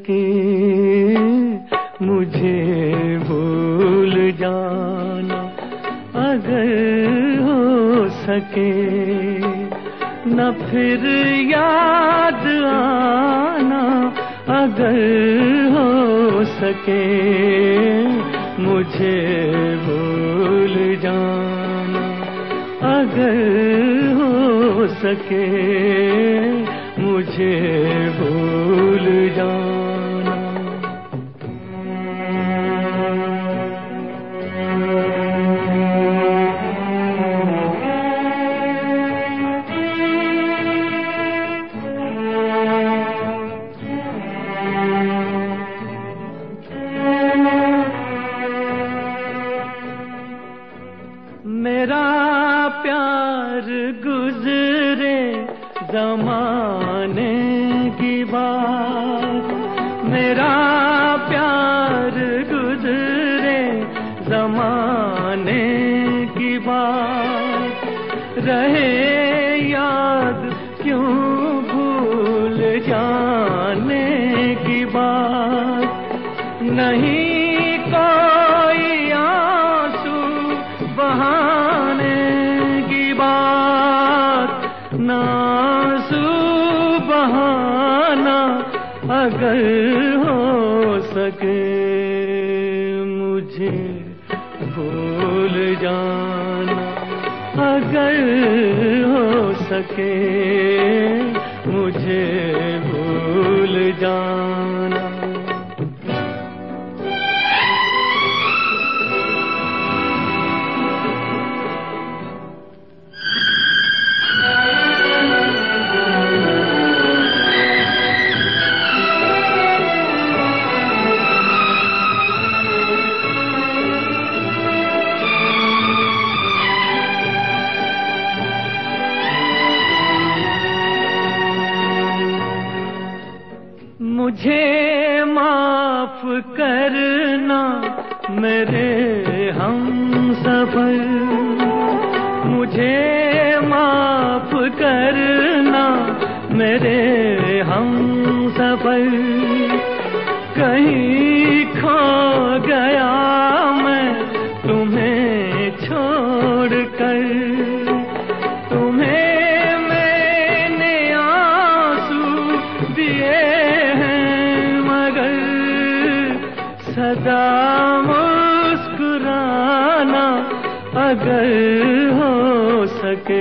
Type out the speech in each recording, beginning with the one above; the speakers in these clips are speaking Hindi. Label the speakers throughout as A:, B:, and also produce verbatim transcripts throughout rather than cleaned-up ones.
A: सके मुझे भूल जाना, अगर हो सके न फिर याद आना, अगर हो सके मुझे भूल जाना, अगर हो सके मुझे भूल जाना। मेरा प्यार गुजरे ज़माने की बात, मेरा प्यार गुजरे ज़माने की बात, रहे याद क्यों भूल जाने की बात। नहीं कोई आंसू बहाने की बात, ना आंसू बहाना, अगर हो सके मुझे भूल जाना, अगर हो सके मुझे भूल जाना। मुझे माफ करना मेरे हमसफर, मुझे माफ करना मेरे हमसफर। कहीं खो गया मैं तुम्हें छोड़कर, तुम्हें मैंने आंसू दिए सदा मुस्कुराना, अगर हो सके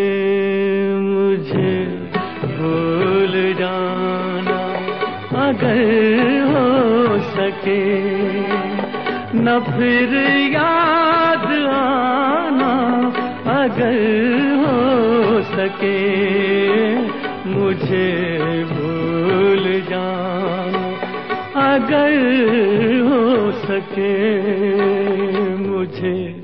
A: मुझे भूल जाना, अगर हो सके न फिर याद आना, अगर हो सके मुझे भूल जाना, अगर हो सके मुझे